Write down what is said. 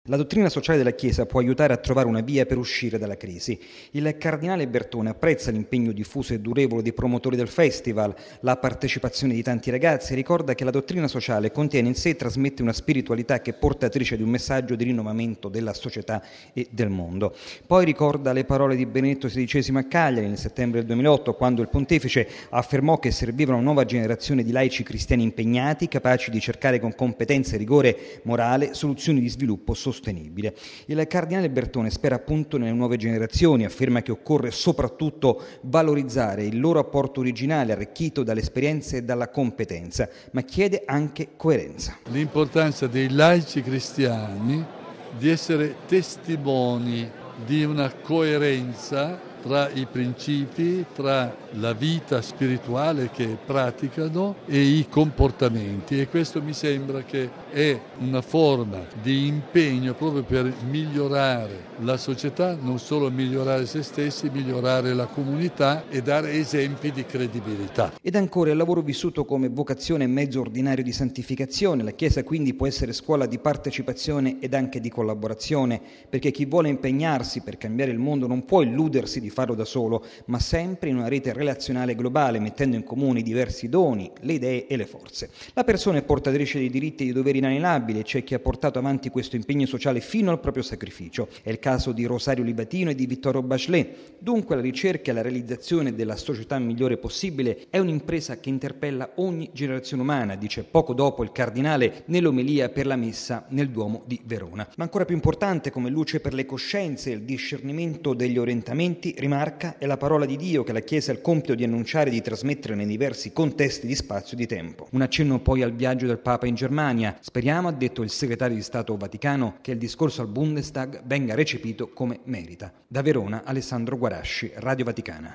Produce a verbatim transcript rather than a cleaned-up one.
La dottrina sociale della Chiesa può aiutare a trovare una via per uscire dalla crisi. Il cardinale Bertone apprezza l'impegno diffuso e durevole dei promotori del festival, la partecipazione di tanti ragazzi e ricorda che la dottrina sociale contiene in sé e trasmette una spiritualità che è portatrice di un messaggio di rinnovamento della società e del mondo. Poi ricorda le parole di Benedetto sedicesimo a Cagliari nel settembre del duemilaotto, quando il pontefice affermò che serviva una nuova generazione di laici cristiani impegnati, capaci di cercare con competenza e rigore morale soluzioni di sviluppo sostenibile. Il cardinale Bertone spera appunto nelle nuove generazioni, afferma che occorre soprattutto valorizzare il loro apporto originale arricchito dalle esperienze e dalla competenza, ma chiede anche coerenza. L'importanza dei laici cristiani di essere testimoni di una coerenza tra i principi, tra la vita spirituale che praticano e i comportamenti, e questo mi sembra che è una forma di impegno proprio per migliorare la società, non solo migliorare se stessi, migliorare la comunità e dare esempi di credibilità. Ed ancora il lavoro vissuto come vocazione e mezzo ordinario di santificazione. La Chiesa quindi può essere scuola di partecipazione ed anche di collaborazione, perché chi vuole impegnarsi per cambiare il mondo non può illudersi di farlo da solo, ma sempre in una rete relazionale globale, mettendo in comune i diversi doni, le idee e le forze. La persona è portatrice di diritti e di doveri inalienabili e c'è chi ha portato avanti questo impegno sociale fino al proprio sacrificio. È il caso di Rosario Livatino e di Vittorio Bachelet. Dunque la ricerca e la realizzazione della società migliore possibile è un'impresa che interpella ogni generazione umana, dice poco dopo il cardinale nell'omelia per la messa nel Duomo di Verona. Ma ancora più importante, come luce per le coscienze e il discernimento degli orientamenti, rimarca, è la parola di Dio che la Chiesa ha il compito di annunciare e di trasmettere nei diversi contesti di spazio e di tempo. Un accenno poi al viaggio del Papa in Germania. Speriamo, ha detto il segretario di Stato Vaticano, che il discorso al Bundestag venga recepito come merita. Da Verona, Alessandro Guarasci, Radio Vaticana.